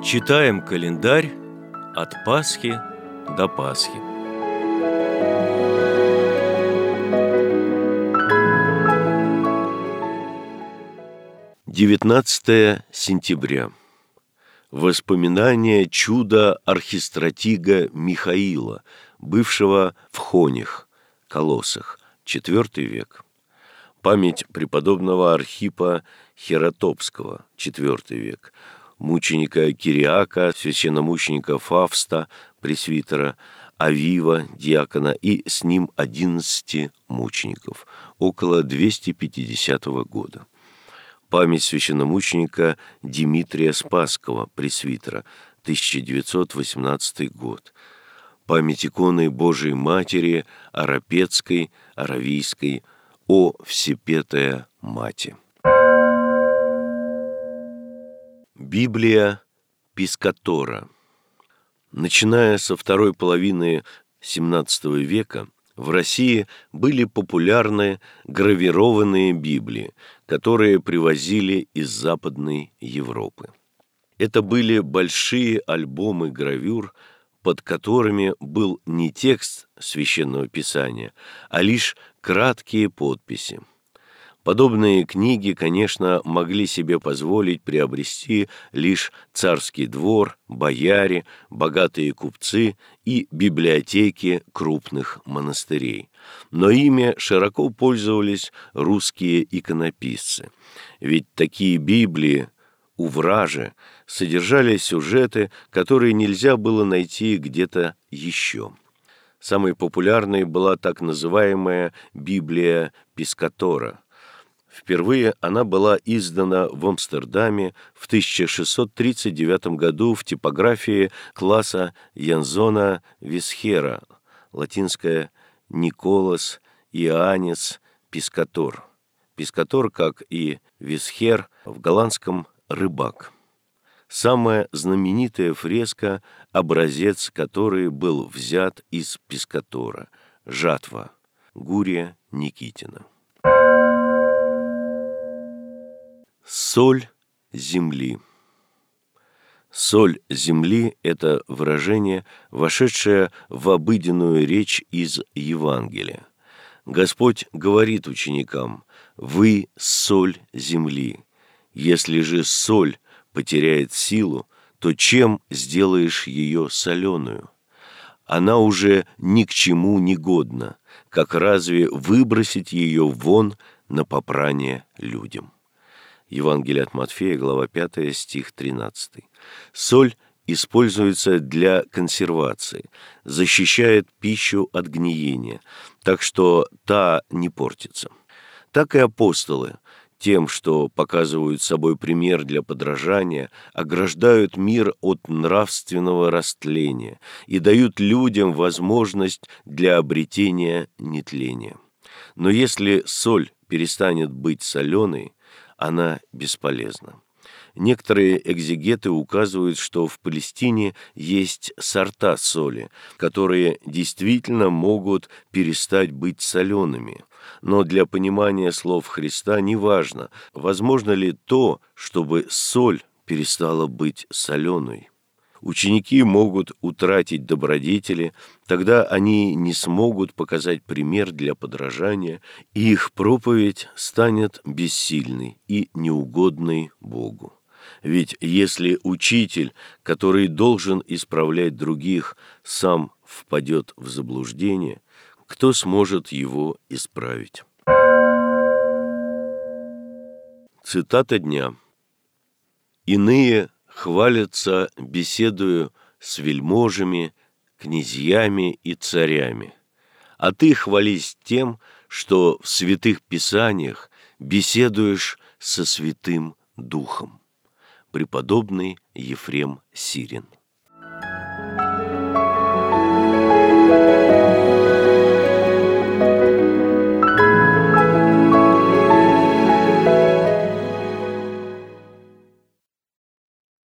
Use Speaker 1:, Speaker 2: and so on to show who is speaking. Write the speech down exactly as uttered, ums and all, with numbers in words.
Speaker 1: Читаем календарь от Пасхи до Пасхи. девятнадцатое сентября. Воспоминания чуда архистратига Михаила, бывшего в Хонях, Колоссах, четвёртый век. Память преподобного Архипа Хератопского, четвёртый век. Мученика Кириака, священномученика Фавста, пресвитера, Авива, диакона, и с ним одиннадцати мучеников, около двести пятидесятого года. Память священномученика Димитрия Спасского, пресвитера, тысяча девятьсот восемнадцатый год. Память иконы Божией Матери Арапецкой, Аравийской, о Всепетая Мати. Библия Пискатора. Начиная со второй половины семнадцатого века в России были популярны гравированные Библии, которые привозили из Западной Европы. Это были большие альбомы гравюр, под которыми был не текст Священного Писания, а лишь краткие подписи. Подобные книги, конечно, могли себе позволить приобрести лишь царский двор, бояре, богатые купцы и библиотеки крупных монастырей. Но ими широко пользовались русские иконописцы. Ведь такие Библии у вражи содержали сюжеты, которые нельзя было найти где-то еще. Самой популярной была так называемая Библия Пискатора. Впервые она была издана в Амстердаме в тысяча шестьсот тридцать девятом году в типографии класса Янзона Висхера, латинское «Николас Иоаннес Пискатор». Пискатор, как и Висхер, в голландском «рыбак». Самая знаменитая фреска, образец которой был взят из Пискатора – «Жатва» Гурия Никитина. Соль земли. Соль земли – это выражение, вошедшее в обыденную речь из Евангелия. Господь говорит ученикам: «Вы – соль земли. Если же соль потеряет силу, то чем сделаешь ее соленую? Она уже ни к чему не годна, как разве выбросить ее вон на попрание людям?» Евангелие от Матфея, глава пятая, стих тринадцатый. Соль используется для консервации, защищает пищу от гниения, так что та не портится. Так и апостолы, тем, что показывают собой пример для подражания, ограждают мир от нравственного растления и дают людям возможность для обретения нетления. Но если соль перестанет быть соленой, она бесполезна. Некоторые экзегеты указывают, что в Палестине есть сорта соли, которые действительно могут перестать быть солеными. Но для понимания слов Христа неважно, возможно ли то, чтобы соль перестала быть соленой. Ученики могут утратить добродетели, тогда они не смогут показать пример для подражания, и их проповедь станет бессильной и неугодной Богу. Ведь если учитель, который должен исправлять других, сам впадет в заблуждение, кто сможет его исправить? Цитата дня. «Иные хвалятся, беседуя с вельможами, князьями и царями. А ты хвались тем, что в святых писаниях беседуешь со Святым Духом». Преподобный Ефрем Сирин.